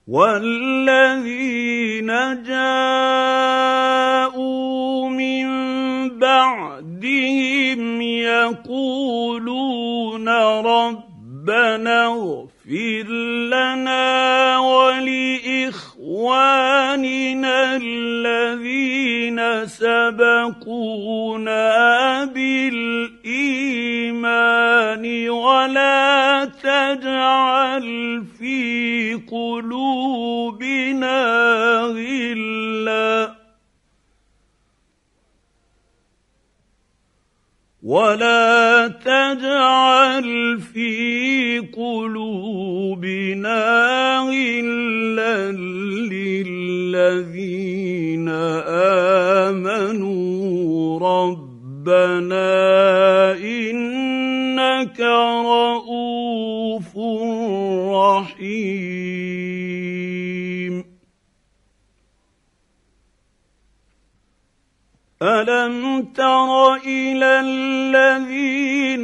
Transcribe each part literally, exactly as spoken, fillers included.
والذين جاءوا من بعدهم يقولون ربنا اغفر لنا ولإخواننا الذين سبقونا بالإيمان ولا تجعل في قلوبنا غلا ولا تجعل في قلوبنا غلا للذين آمنوا ربنا إنك رؤوف رحيم. ألم تر إلى الذين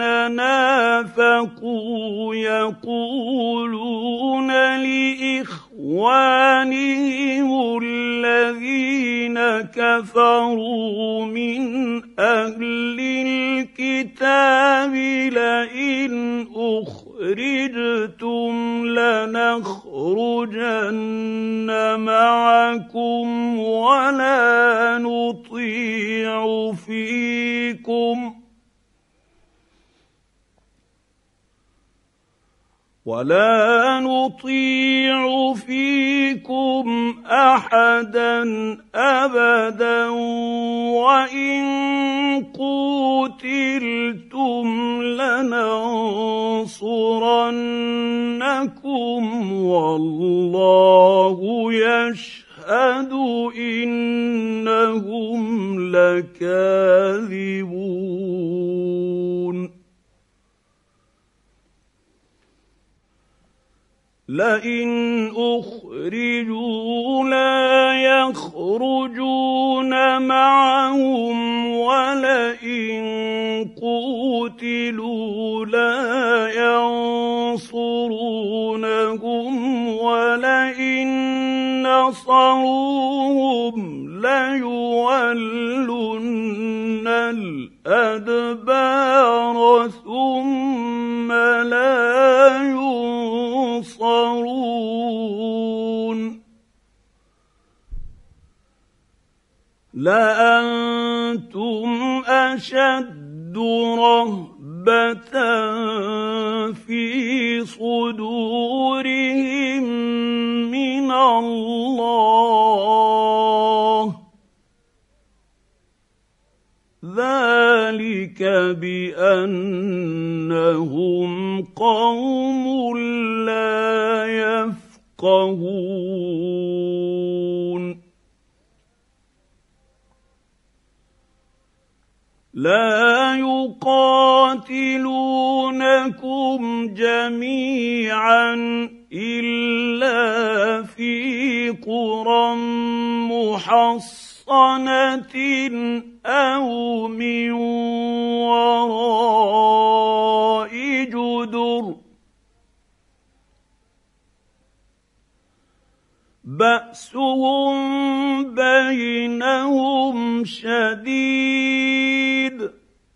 نافقوا يقولون لإخوانهم الذين كفروا من أهل الكتاب لئن أخرجتم لنخرجن معكم ولا نطيع فيكم ولا نطيع فيكم أحدا أبدا وإن قوتلتم لننصرنكم والله يشهد إنهم لكاذبون. لئن أخرجوا لا يخرجون معهم ولئن قوتلوا لا ينصرونهم ولئن نصروهم ليولن الأدبار ثم لا ينصرون. لأنتم أشد رهبة في صدورهم من الله ذلك بأنهم قوم لا يفقهون. لا يقاتلونكم جميعا إلا في قرى محصنة أو من وراء جدر بأسهم بينهم شديد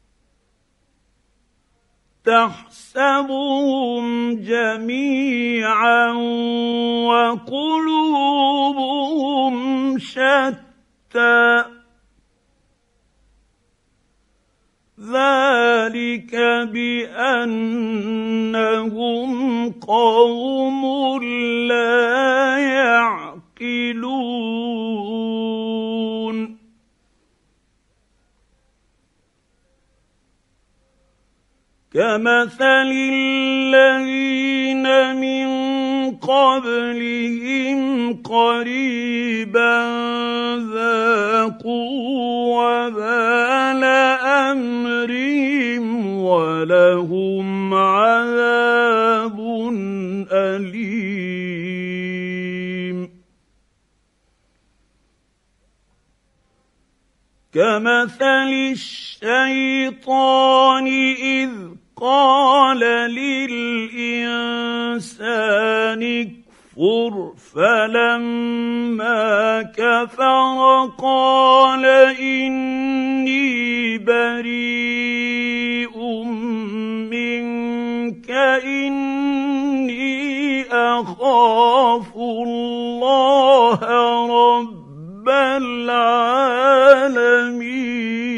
تحسبهم جميعا وقلوبهم شتى ذلك بأنهم قوم لا يعقلون. كمثل الذين من قبلهم قريبا ذاقوا وبال أمرهم ولهم عذاب أليم. كمثل الشيطان إذ قال للإنسان اكفر يكفر فلما كفر قال إني بريء منك إني أخاف الله رب العالمين.